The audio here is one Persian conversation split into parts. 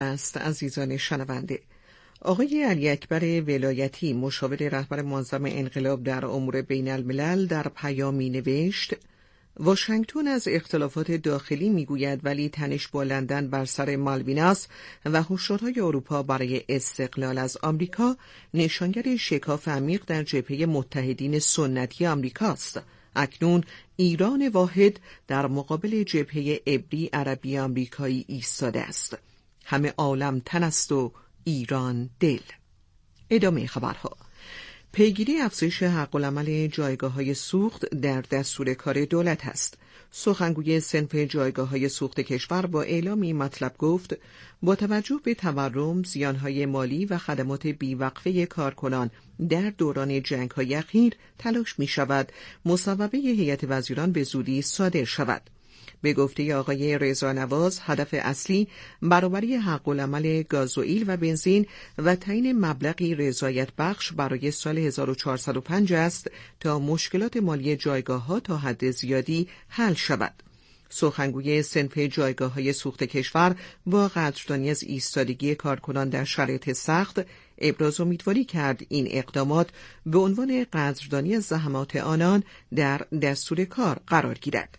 است. عزیزان شنونده، آقای علی اکبر ولایتی مشاور رهبر منظم انقلاب در امور بین الملل در پیامی نوشت: واشنگتن از اختلافات داخلی میگوید ولی تنش با لندن بر سر مالویناس و هشدارهای اروپا برای استقلال از آمریکا نشانگر شکاف عمیق در جبهه متحدین سنتی آمریکاست. اکنون ایران واحد در مقابل جبهه عبری عربی آمریکایی ایستاده است. همه عالم تن است و ایران دل. ادامه خبرها. پیگیری افزایش حق العمل جایگاه‌های سوخت در دستور کار دولت است. سخنگوی صنف جایگاه‌های سوخت کشور با اعلام این مطلب گفت: با توجه به تورم، زیانهای مالی و خدمات بیوقفه کارکنان در دوران جنگ‌های اخیر تلاش می‌شود مصوبه هیئت وزیران به زودی صادر شود. به گفته آقای رضا نواز، هدف اصلی برابری حق العمل گازوئیل و بنزین و تعیین مبلغی رضایت بخش برای سال 1405 است تا مشکلات مالی جایگاه‌ها تا حد زیادی حل شود. سخنگوی صنف جایگاه‌های سوخت کشور با قدردانی از ایستادگی کارکنان در شرایط سخت ابراز امیدواری کرد این اقدامات به عنوان قدردانی از زحمات آنان در دستور کار قرار گیرد.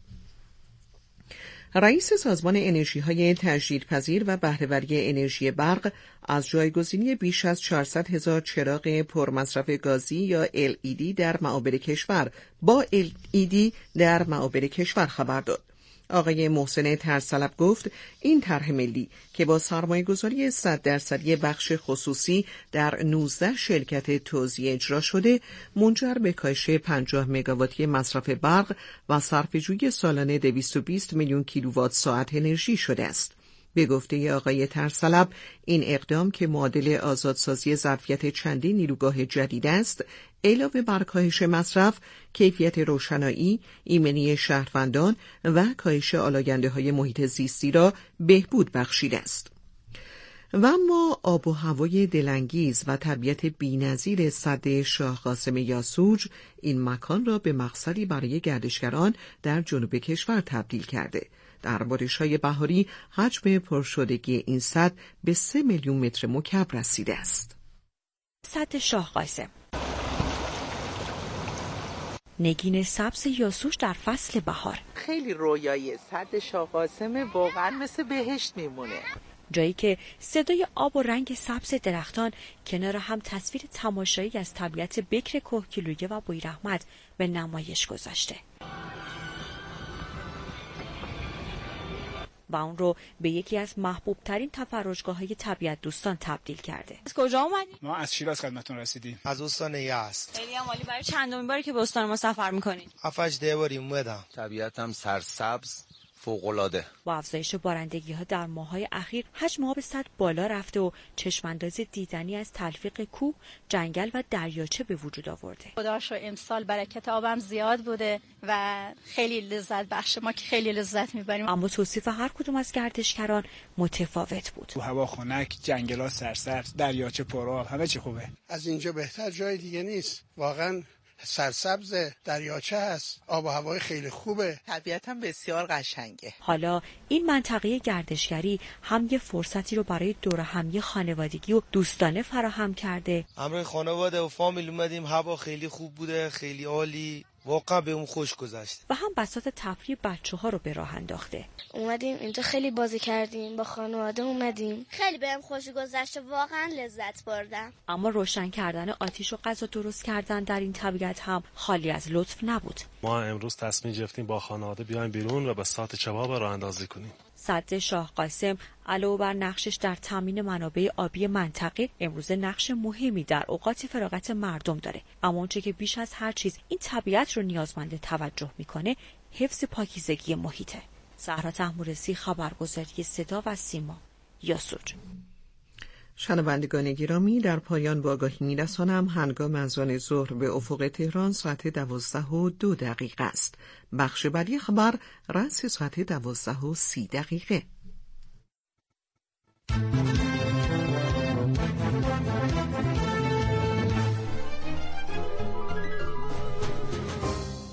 رئیس سازمان انرژی‌های تجدیدپذیر و بهره‌وری انرژی برق از جایگزینی بیش از 400,000 چراغ پرمصرف گازی یا LED در معابر کشور با LED در معابر کشور خبر داد. آقای محسن طرزطلب گفت این طرح ملی که با سرمایه‌گذاری 100% بخش خصوصی در 19 شرکت توزیع اجرا شده، منجر به کاهش 50 مگاواتی مصرف برق و صرفه‌جویی سالانه 220 میلیون کیلووات ساعت انرژی شده است. به گفته آقای طرزطلب، این اقدام که معادل آزادسازی ظرفیت چندین نیروگاه جدید است، علاوه بر کاهش مصرف، کیفیت روشنایی، ایمنی شهروندان و کاهش آلاینده‌های محیط زیستی را بهبود بخشیده است. و اما آب و هوای دلانگیز و طبیعت بی‌نظیر سد شاه قاسم یاسوج این مکان را به مقصدی برای گردشگران در جنوب کشور تبدیل کرده. در بارش‌های بهاری حجم پرشدگی این سد به 3 میلیون متر مکعب رسیده است. سد شاه قاسم، نگین سبز یاسوج در فصل بهار. خیلی رویایی سد شاه قاسم، واقعا مثل بهشت میمونه. جایی که صدای آب و رنگ سبز درختان کنار هم تصویر تماشایی از طبیعت بکر کهگیلویه و بویراحمد به نمایش گذاشته و اون رو به یکی از محبوب ترین تفرجگاه‌های طبیعت دوستان تبدیل کرده. از کجا اومدید؟ ما از شیراز خدمتتون رسیدیم. از استان یزد. خیلی عالی. برای چندمین باری که به استان ما سفر می‌کنید؟ 7-8 باری اومدم. طبیعتم سرسبز، فوق‌العاده. با افزایش بارندگی‌ها در ماه‌های اخیر حجم آب سد بالا رفته و چشم‌انداز دیدنی از تلفیق کوه، جنگل و دریاچه به وجود آورده. خدا شو امسال برکت آبم زیاد بوده و خیلی لذت بخش، ما که خیلی لذت می‌بریم. اما توصیف هر کدوم از گردشگران متفاوت بود. هوا خنک، جنگل‌ها سرسبز، دریاچه پرآب، همه چی خوبه. از اینجا بهتر جای دیگه نیست. واقعاً سرسبز، دریاچه هست، آب و هوای خیلی خوبه، طبیعت هم بسیار قشنگه. حالا این منطقه گردشگری هم یه فرصتی رو برای دور همی خانوادگی و دوستانه فراهم کرده. همراه خانواده و فامیل اومدیم، هوا خیلی خوب بوده، خیلی عالی، واقعا به اون خوش گذشت. و هم بساط تفریح بچه‌ها رو به راه انداخته. اومدیم اینجا خیلی بازی کردیم، با خانواده اومدیم. خیلی بهم خوش گذشت، واقعا لذت بردم. اما روشن کردن آتش و غذا درست کردن در این طبیعت هم خالی از لطف نبود. ما امروز تصمیم گرفتیم با خانواده بیایم بیرون و به ساعت چباب راه اندازی کنیم. سد شاه قاسم علاوه بر نقشش در تامین منابع آبی منطقه، امروز نقش مهمی در اوقات فراغت مردم داره. اما اونچه که بیش از هر چیز این طبیعت رو نیازمند توجه میکنه، حفظ پاکیزگی محیطه. زهرا طهمورثی، خبرگزاری صدا و سیما، یاسوج. شنوندگان گرامی، در پایان با آگاهی می‌رسانم هنگام اذان ظهر به افق تهران ساعت 12:02 است. بخش بعدی خبر رأس ساعت 12:30.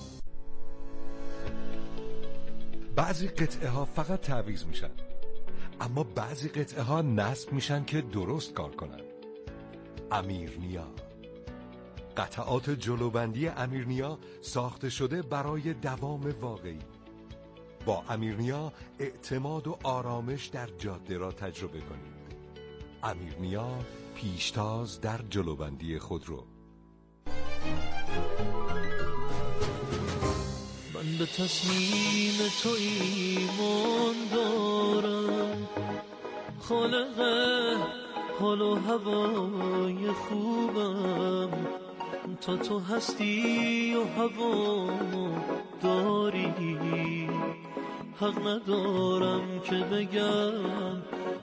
بعضی قطعه ها فقط تعویض میشن، اما بعضی قطعه ها نصب میشن که درست کار کنن. امیرنیا، قطعات جلوبندی امیرنیا ساخته شده برای دوام واقعی. با امیرنیا اعتماد و آرامش در جاده را تجربه کنید. امیرنیا، پیشتاز در جلوبندی خودرو. من به تصمیم تو ایمان دارم، خالق حال و هوای خوبم، تا تو هستی و هوامو داری، حق ندارم که بگم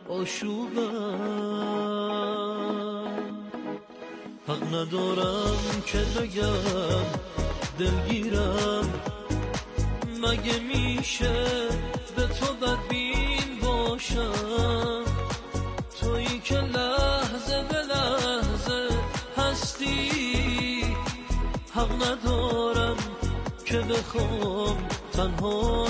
آشوبم، حق ندارم که بگم دلگیرم، مگه میشه به تو بدبین باشم، تویی که لحظه به لحظه هستی، حق ندارم که بخوام تنها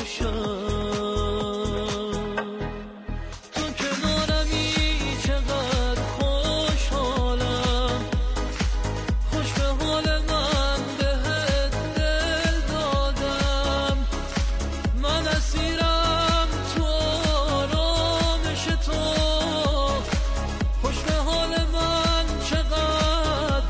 شم، تو کنارمی چقدر خوشحالم، خوش به حال من بهت دل دادم، من اسیرم تو آرامش تو، خوش به حال من چقدر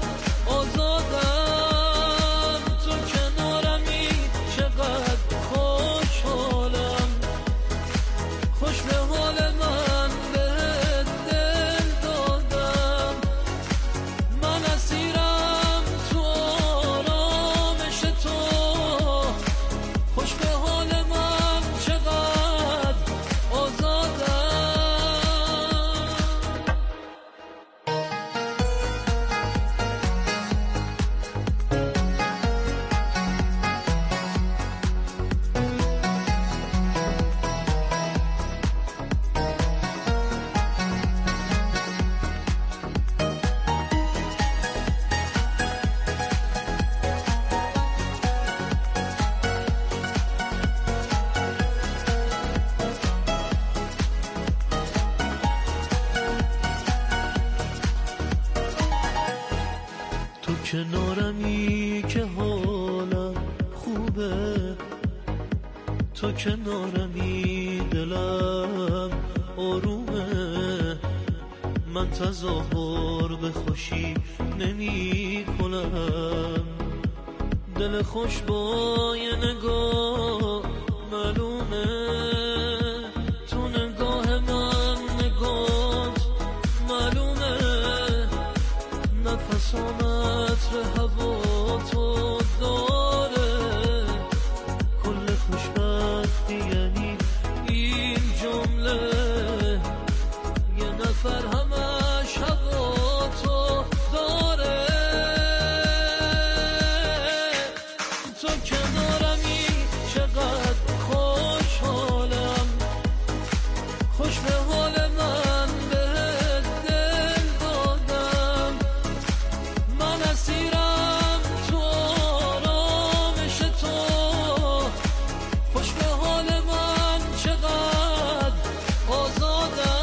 آزادم، تو کنارمی چقدر خوشحالم، خوش به حال من بهت دل دادم، من اسیرم تو آرامش تو، خوش به حال من چقدر آزادم. تو کنارمی که حالم خوبه، تو کنارمی دلم آرومه، من تظاهر به خوشی نمی کنم، دل خوش با یه نگاه معلومه، تو نگاه من نگات معلومه، نفسانت به هوا تو داره، کل خوشبختی یعنی این جمله، یه نفر همش هوا تو داره، تو کنارمی چقدر خوشحالم، خوش به حال من بهت دل دادم، من اسیرم تو آرامش تو، خوش به حال من چقدر آزادم.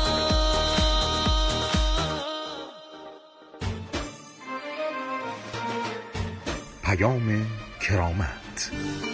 پیام کرامت.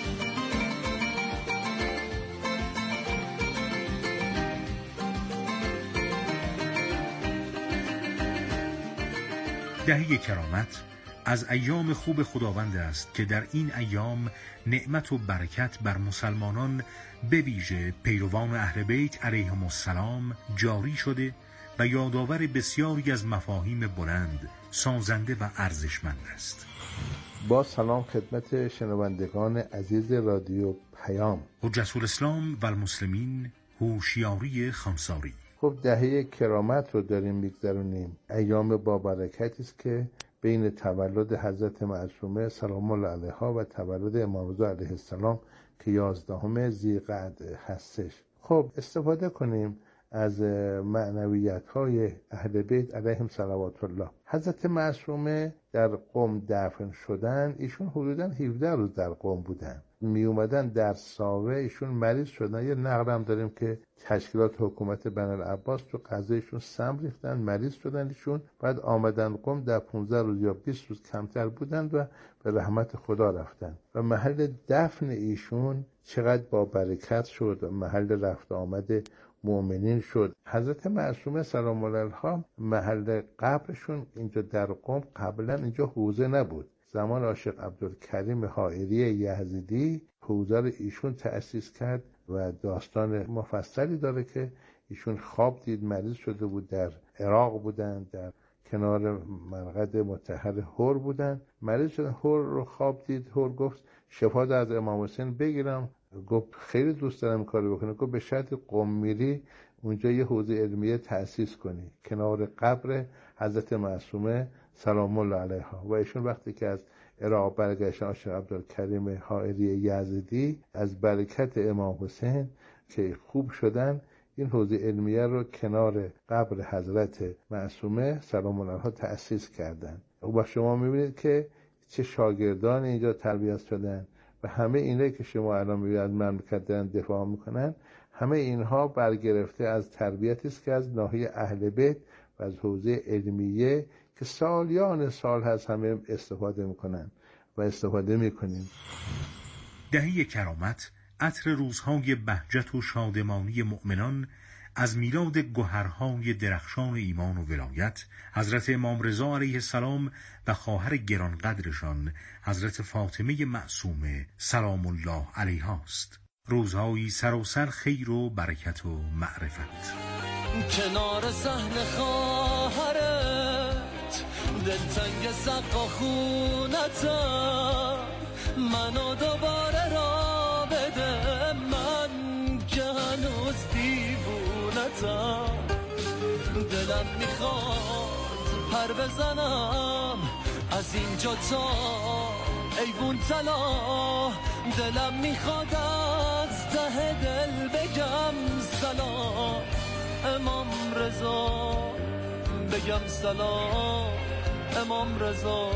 دهه کرامت از ایام خوب خداوند است که در این ایام نعمت و برکت بر مسلمانان به ویژه پیروان اهل بیت علیهم السلام جاری شده و یادآور بسیاری از مفاهیم بلند، سازنده و ارزشمند است. با سلام خدمت شنوندگان عزیز رادیو پیام. حجت الاسلام و المسلمین هوشیاری خانساری. خب دهه کرامت رو داریم میگذرونیم. ایام با برکتی است که بین تولد حضرت معصومه سلام الله علیها و تولد امام رضا علیه السلام که 11 ذی‌قعده هستش. خب استفاده کنیم از معنویت‌های اهل بیت علیهم صلوات الله. حضرت معصومه در قم دفن شدن، ایشون حدوداً 17 روز در قم بودن می اومدن در ساوه ایشون مریض شدن. یه نقل هم داریم که تشکیلات حکومت بنی العباس تو قضایشون سم ریختن، مریض شدن ایشون، بعد آمدن قم، در 15 روز یا 20 روز کمتر بودن و به رحمت خدا رفتن و محل دفن ایشون چقدر با برکت شد و محل رفت آمد مؤمنین شد. حضرت معصومه سلام الله علیها محل قبرشون اینجا در قم، قبلا اینجا حوزه نبود. زمان عاشق عبدالکریم حائری یزدی حوزه رو ایشون تأسیس کرد و داستان مفصلی داره که ایشون خواب دید، مریض شده بود، در عراق بودن، در کنار مرقد مطهر هور بودن، مریض شدن. هور رو خواب دید، هور گفت شفا از امام حسین بگیرم. گفت خیلی دوست دارم کارو بکنم. گفت به شرط قم میری اونجا یه حوزه علمیه تأسیس کنی کنار قبر حضرت معصومه سلام الله علیها. و ایشون وقتی که از عراق برگشتن، عاشق عبدالکریم حائری یزدی از برکت امام حسین که خوب شدن، این حوزه علمیه رو کنار قبر حضرت معصومه سلام الله علیها تأسیس کردن. و شما میبینید که چه شاگردان اینجا تربیت شدن و همه اینه که شما الان میبینید از مملکت دارن دفاع میکنن، همه اینها برگرفته از تربیتی است که از ناحیه اهل بیت و از حوزه علمیه که سالیان سال هست همه استفاده میکنن و استفاده میکنیم. دهه کرامت، عطر روزهای بهجت و شادمانی مؤمنان از میلاد گوهرهای درخشان ایمان و ولایت حضرت امام رضا علیه السلام و خواهر گرانقدرشان حضرت فاطمه معصومه سلام الله علیها است. روزهایی سراسر خیر و برکت و معرفت. کنار صحن خواهرت دلتنگ سقا خونتم، منو دوباره را بده، من که هنوز دیوونتم. دلم میخواد پر بزنم از اینجا تا ایوون تلا، دلم میخواد از ته دل بگم سلام امام رضا، بگم سلام امام رضا.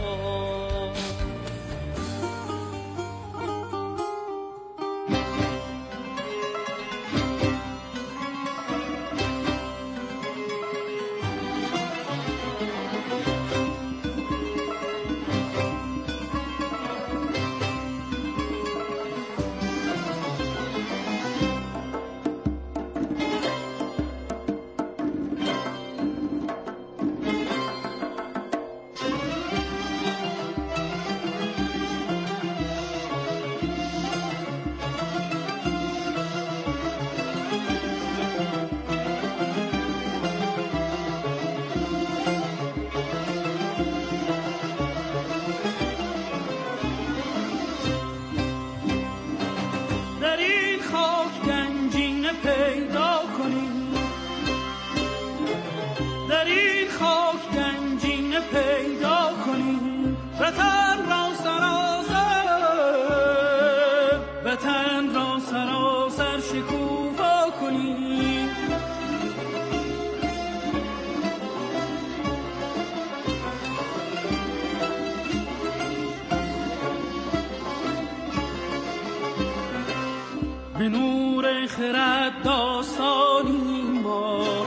به نور خرد داستانی ما،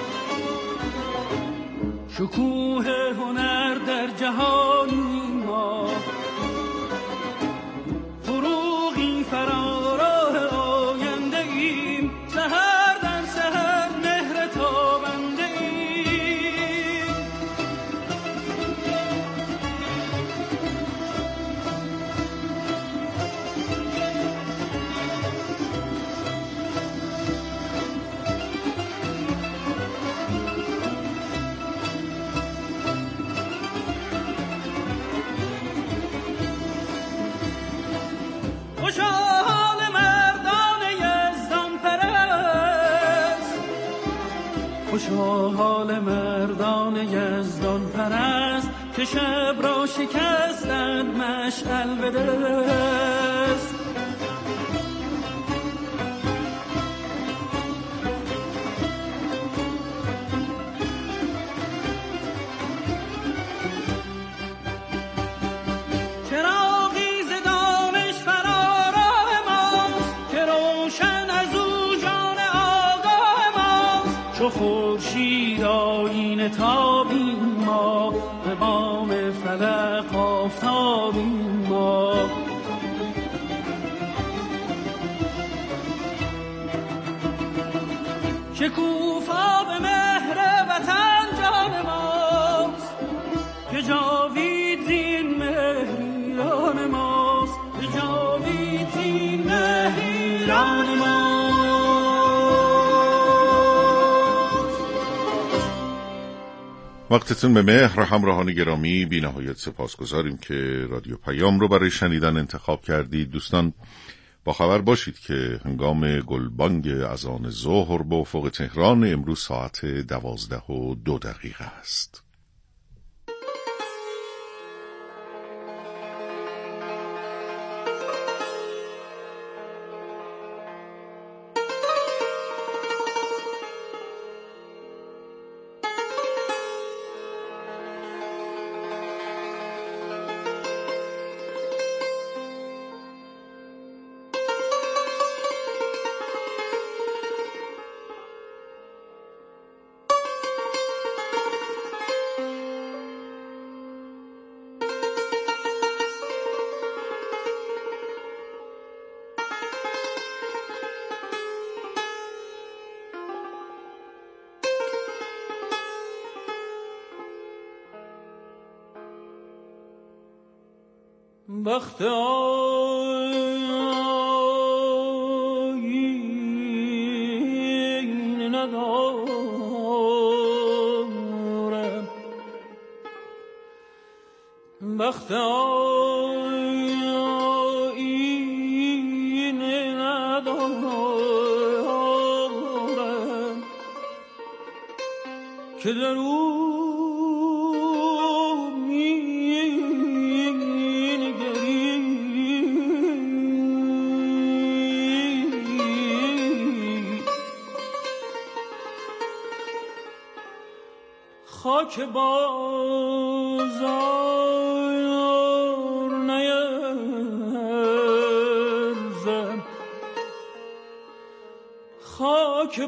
شکوه هنر در جهانی ما، فروغی فراراه آینده ایم، سحر در سحر مهر تابنده ایم. خوشا حال مردان یزدان پرست که شب را شکستند مشعل به دست. چراغی ز دانش فرا راه ما، چو خورشید آیینه تابیم ما، به بام فلک آفتابیم ما. شکوفا به مهر وطن جان ماست، که جاوید زین مهریان ماست، که جاوید زین مهریان ماست. وقتتون به مهر همراهان گرامی بی نهایت سپاسگزاریم که رادیو پیام رو برای شنیدن انتخاب کردید. دوستان با خبر باشید که هنگام گلبانگ اذان ظهر به افق تهران امروز ساعت 12:02 است. بخت آیین ندارم، بخت آیین ندارم، که در او خاک بازار نیرزم، خاک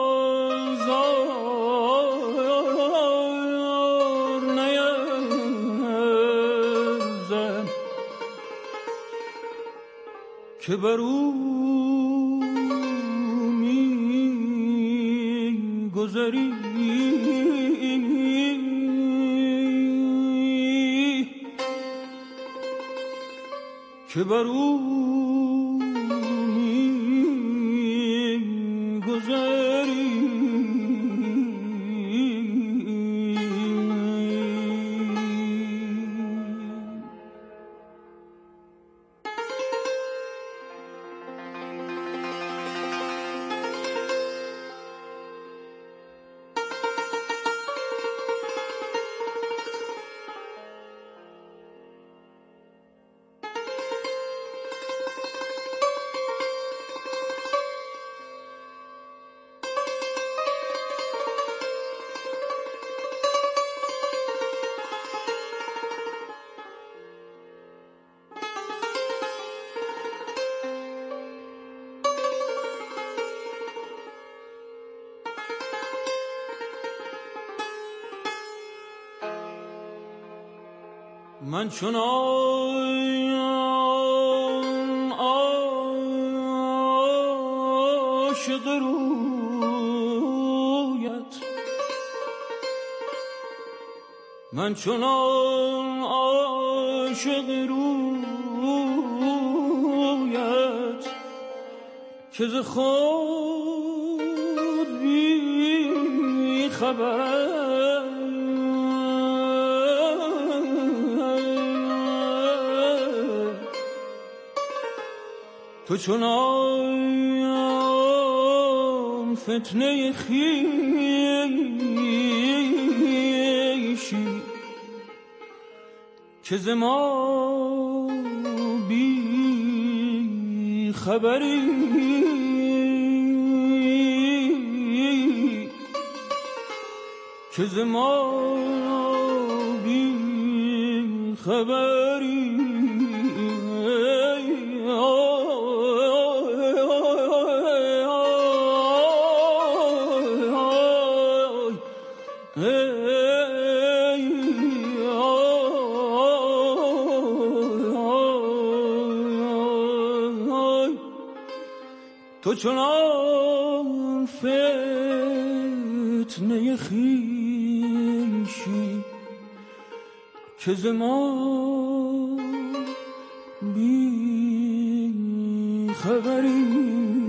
بازار نیرزم، که بر او می گذری که بر او می‌گذری. من چون عاشق رویت، من چون عاشق رویت، که ز خود بی خبر، تو چنان فتنه خویشی، که ز ما بی خبری، که ز ما بی خبری. تو چنان فتنه خویشی که ز ما بی خبری.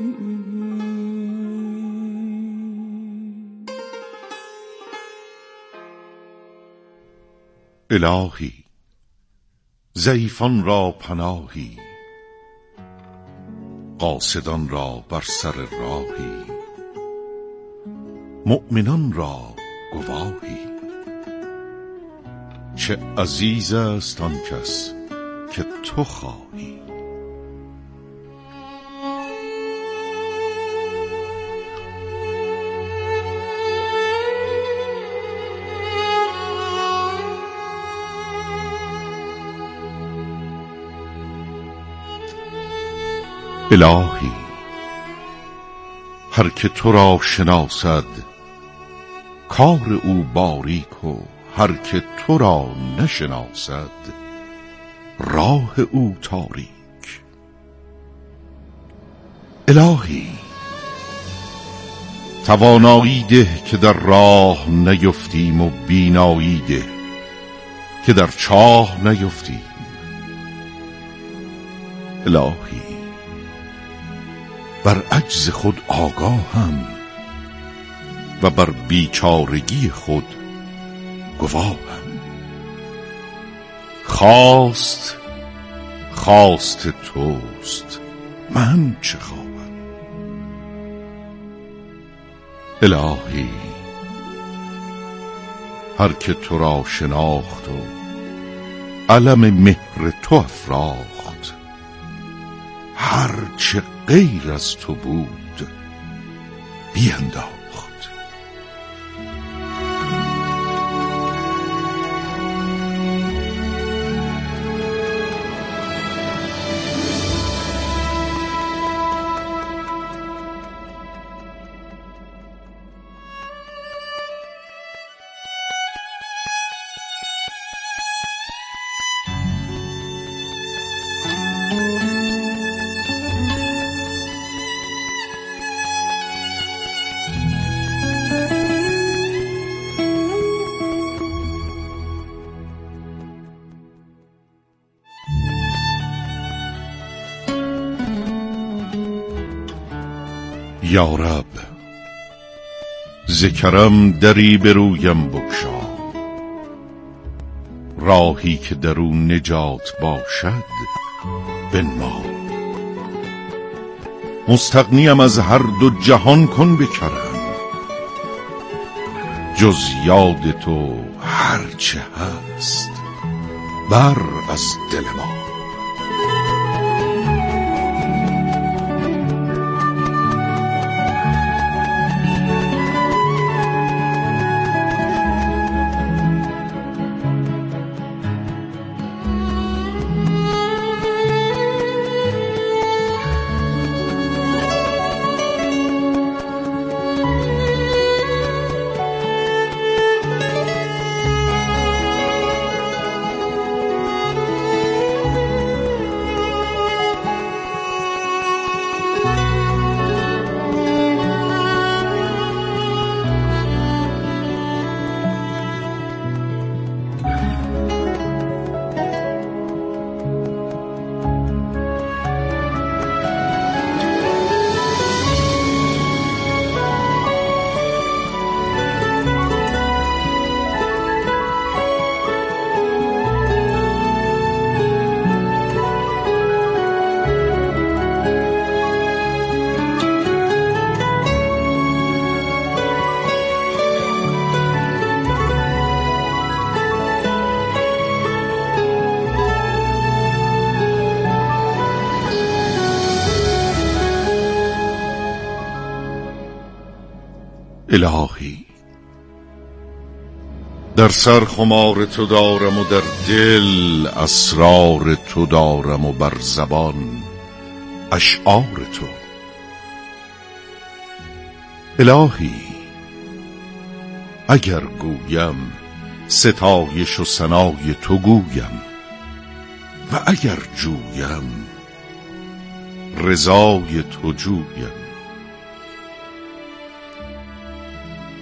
الهی ضعیفان را پناهی، قاصدان را بر سر راهی، مؤمنان را گواهی. چه عزیز است آن کس که تو خواهی. الهی هر که تو را شناسد کار او باریک و هر که تو را نشناسد راه او تاریک. الهی توانایی ده که در راه نیفتیم و بینایی ده که در چاه نیفتیم. الهی بر عجز خود آگاهم و بر بیچارگی خود گواهم. خواست توست، من چه خواهم. الهی هر که تو را شناخت و علم مهر تو افراخت، هر چه غیر از تو بود بینداخت. یا رب ز کرم دری به رویم بگشا، راهی که در او نجات باشد بنما. مستغنیم از هر دو جهان کن به کرم، جز یاد تو هر چه هست بر از دل ما. الهی در سر خمار تو دارم و در دل اسرار تو دارم و بر زبان اشعار تو. الهی اگر گویم ستایش و ثنای تو گویم و اگر جویم رضای تو جویم.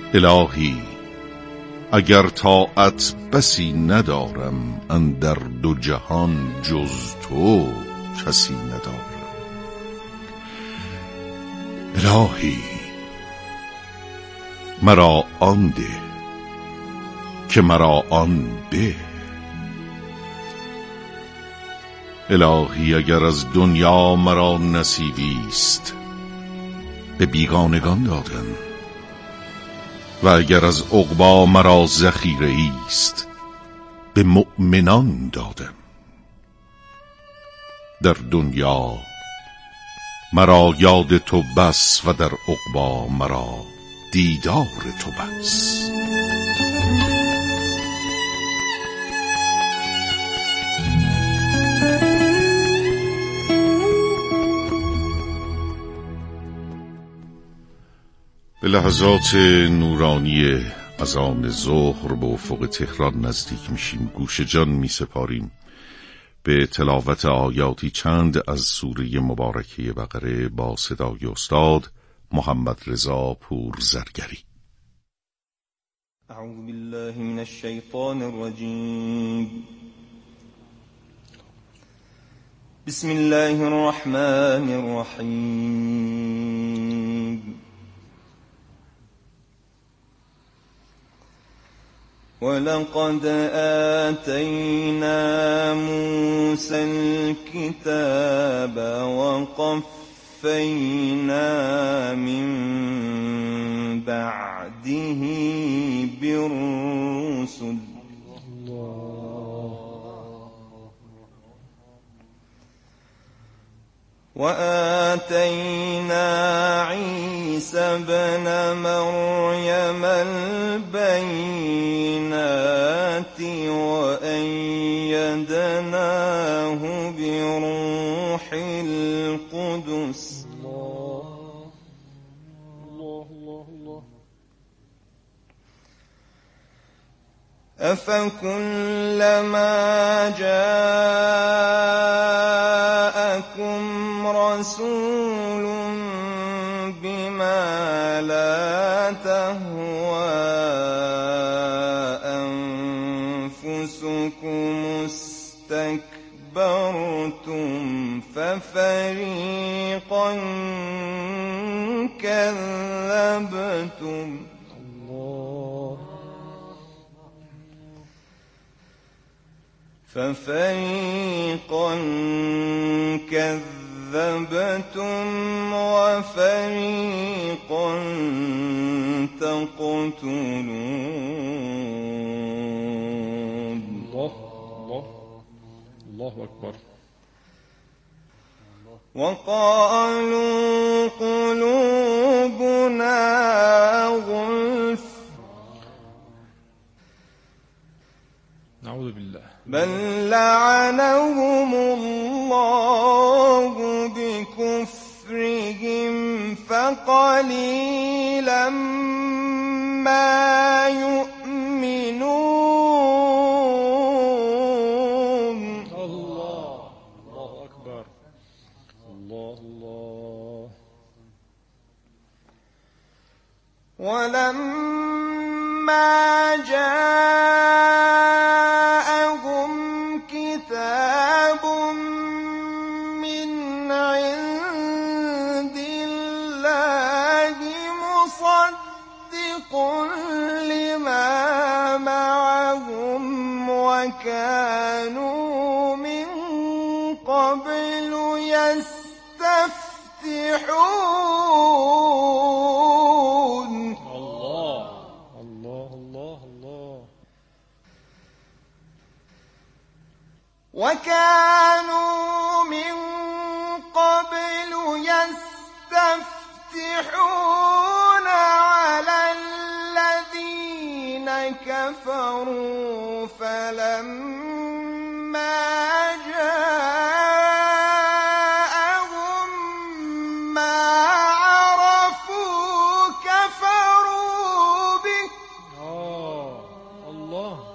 الهی اگر طاعت بسی ندارم، اندر دو جهان جز تو کسی ندارم. الهی مرا آن ده که مرا آن به. الهی اگر از دنیا مرا نصیبی است، به بیگانگان دادم، و اگر از عقبی مرا ذخیره است، به مؤمنان دادم. در دنیا مرا یاد تو بس، و در عقبی مرا دیدار تو بس. به لحظات نورانی اذان ظهر به افق تهران نزدیک میشیم. گوش جان میسپاریم به تلاوت آیاتی چند از سوره مبارکه بقره با صدای استاد محمد رضا پورزرگری. اعوذ بالله من الشیطان الرجیم. بسم الله الرحمن الرحیم. ولقد آتينا موسى الكتاب وقفينا من بعده بالرسل وآتينا عيسى ابن مريم البينات وأيدناه بروح القدس أفكلما جاءكم رسول بما لا تهوى أنفسكم استكبرتم ففريقا كذبتم وفريقا تقتلون. الله أكبر. وقالوا قلوبنا غلف نعوذ بالله بل لعنهم الله بكفرهم فقليلا ما يؤمنون. الله أكبر. الله ولما جاءهم كتاب من عند الله مصدق لما معهم وكانوا من قبل يستفتحون. وكانوا من قبل يستفتحون على الذين كفروا فلما